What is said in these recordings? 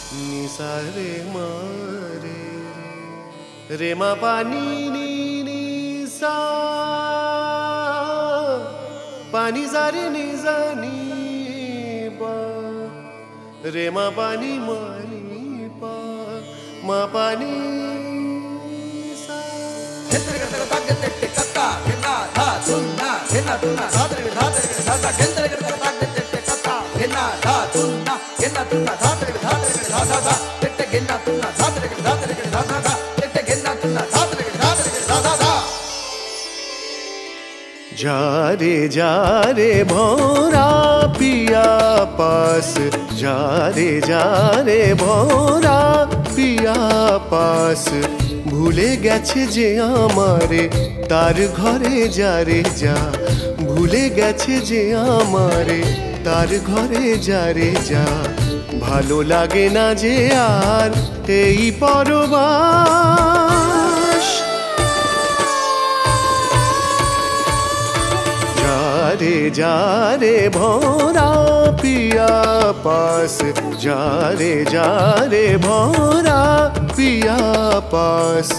নিসা রে মা রে রে মা পানি নি নি সা পানি সা রে নি সা নি পা রে মা পানি মা নি পা মা পানি সা जा रे भौरा पिया पास जा रे भौरा पिया पास भूले गेछे जे आमारे तार घरे जा रे जा भूले गेछे जे आमारे तार घरे जा रे जा भालो लागे ना जे आर एई परबास जा रे भौरा पिया पास जा रे भौरा पिया पास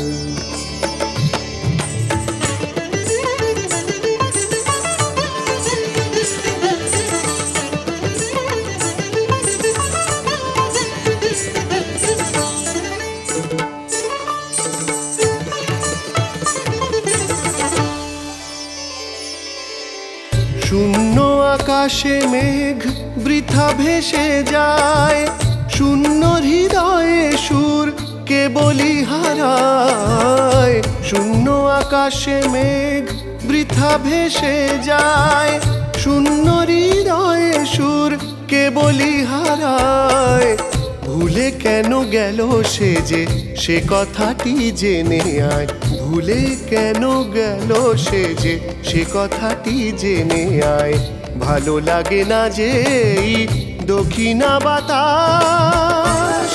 শূন্য আকাশে মেঘ বৃথা ভেসে যায় শূন্য হৃদয়ে সুর কেবলই হারায় শূন্য আকাশে মেঘ বৃথা ভেসে যায় শূন্য হৃদয়ে সুর কেবলই হারায় ভুলে কেন গেল সে যে সে কথাটি জেনে আয় ভুলে কেন গেল সে যে সে কথাটি জেনে আয় ভালো লাগে না যে এই দক্ষিণা বাতাস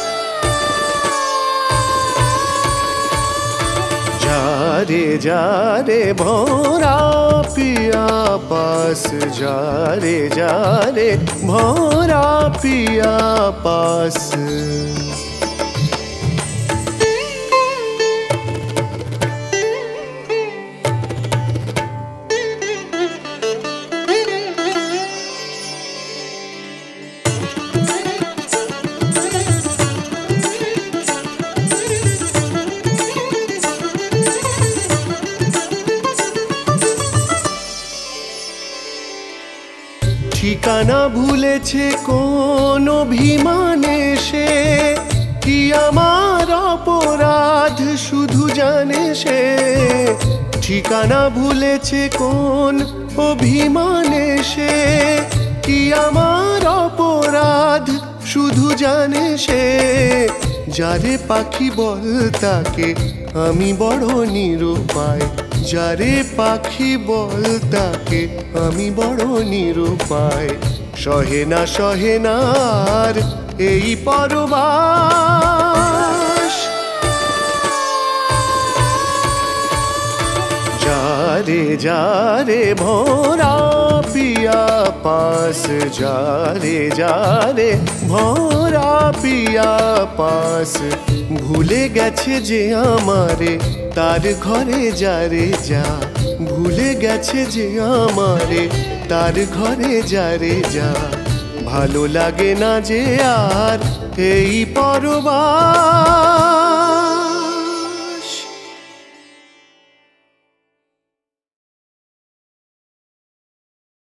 जा रे भौरा पिया पास जा रे भौरा पिया पास ঠিকানা ভুলেছে কোন অভিমানে সে কি আমার অপরাধ শুধু জানে সে ঠিকানা ভুলেছে কোন অভিমানে সে কি আমার অপরাধ শুধু জানে সে যারে পাখি বল তাকে আমি বড় নিরুপায় যারে পাখি বল তাকে আমি বড় নিরুপায় সহে না আর এই পরবাস जा रे भौरा पिया पास जा रे भौरा पिया पास भूले गेछे जे आमारे तार घरे जा रे जा भूले गेछे जे आमारे तार घरे जा रे जा भालो लागे ना जे आर एई परबास।